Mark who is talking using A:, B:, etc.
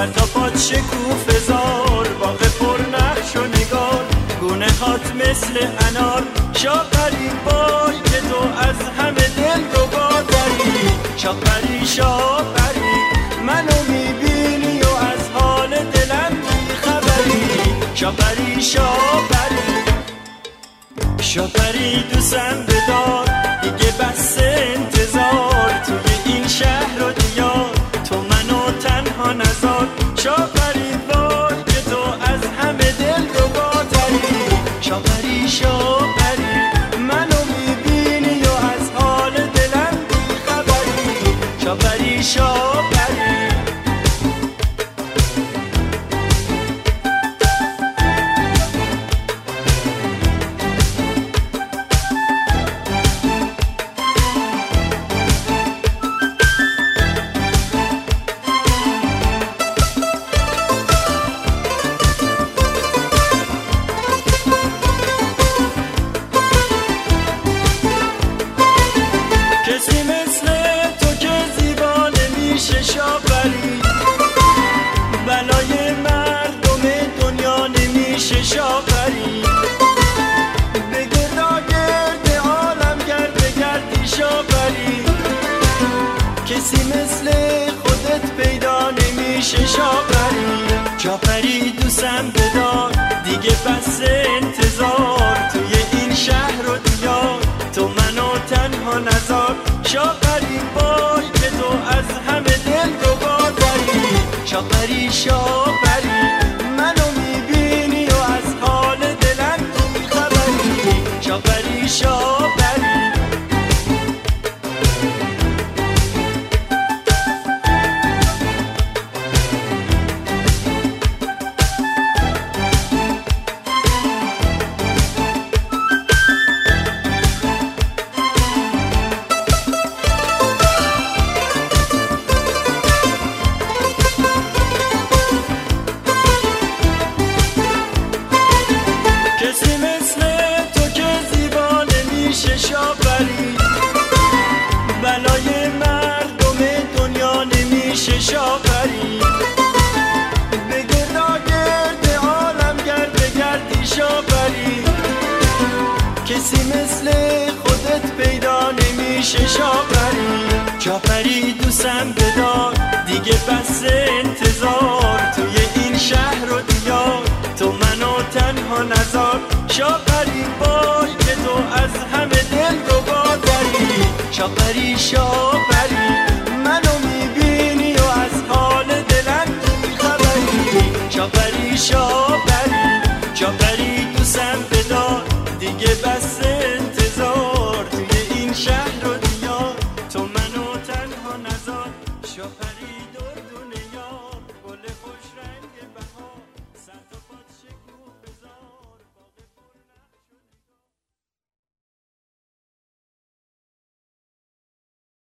A: سر تا پات شکوفه زار، باغ پر نقش و نگار، گونه هات مثل انار. شاپری وای که تو از همه دل رو بادری، شاپری شاپری منو میبینی و از حال دلم بیخبری. شاپری شاپری شاپری دوستم بدار، دیگه بس انتظار توی این شهر و دیار، تو منو تنها نذار. شاپری وای که تو از همه دل رو بادری، شاپری شاپری منو میبینی و از حال دلم بیخبری. شاپری شاپری کسی مثل تو که زیبا نمیشه شاپری، بلای مردم دنیا نمیشه شاپری. به گرداگرد عالم گرد بگردی شاپری، کسی مثل خودت پیدا نمیشه شاپری. شاپری دوستم بدار، دیگه بس انتظار توی این شهر و دیار، تو منو تنها نذار. شاپری وای که تو از همه دل رو بادری، شاپری شاپری منو میبینی و از حال دلم بیخبری. شاپری شاپری کسی مثل تو که زیبا نمیشه شاپری، بلای مردم دنیا نمیشه شاپری. به گرداگرد عالم گرد بگردی شاپری، کسی مثل خودت پیدا نمیشه شاپری. شاپری دوستم بدار، دیگه بس انتظار توی این شهر و دیار، تو منو تنها نذار. شاپری وای که تو از همه دل رو بادری، شاپری شاپری